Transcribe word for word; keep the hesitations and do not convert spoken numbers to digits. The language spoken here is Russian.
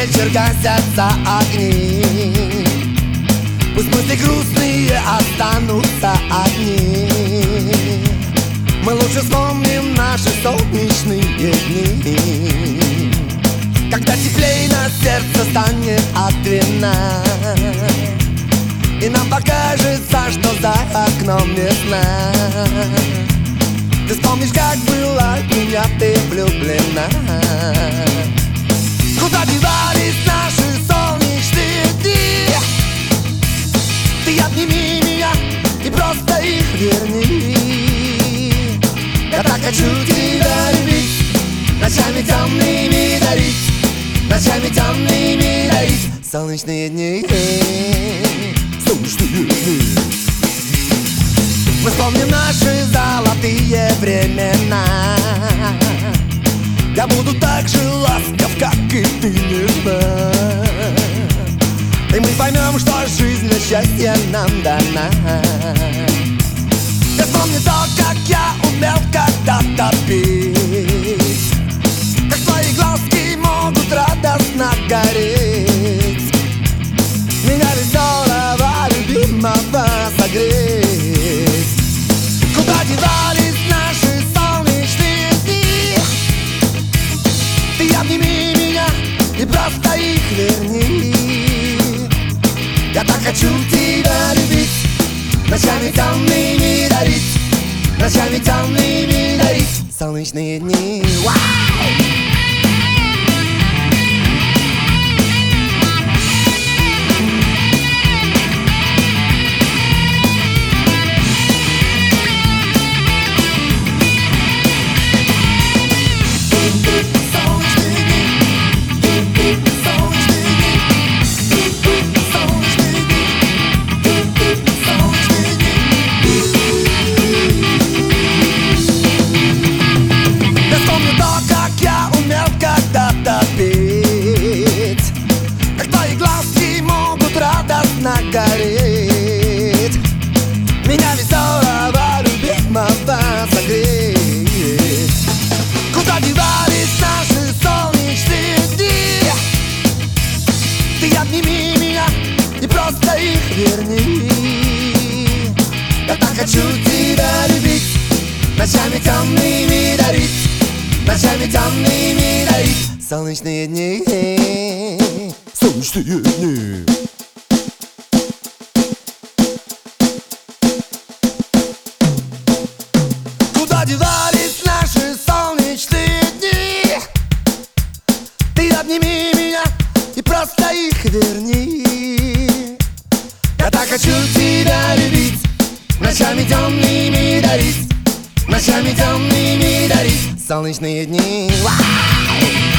вечер гасятся огни, пусть мысли грустные останутся одни. Мы лучше вспомним наши солнечные дни, когда теплей на сердце станет от вина, и нам покажется, что за окном весна. Ты вспомнишь, как была в меня ты влюблена. Куда девались наши солнечные дни? Ты обними меня и просто их верни. Я так хочу тебя любить, ночами темными дарить, ночами темными дарить солнечные дни, солнечные дни. Мы вспомним наши золотые времена. Я буду так же ласков, как и ты, нежна. И мы поймем, что жизнь для счастья нам дана. Я вспомню то, как я умел когда-то петь, как твои глазки могут радостно гореть, меня веселого любимого согреть. Куда девались наши солнечные дни? Ты обними меня и просто их верни. Я так хочу тебя любить, ночами темными дарить, ночами темными дарить солнечные дни. Вау! Гореть, меня веселого любимого согреть. Куда девались наши солнечные дни? Ты обними меня и просто их верни. Я так хочу тебя любить, ночами темными дарить, ночами темными дарить солнечные дни, солнечные дни. Куда девались наши солнечные дни? Ты обними меня и просто их верни. Я так хочу тебя любить, ночами темными дарить, ночами темными дарить солнечные дни. Вау!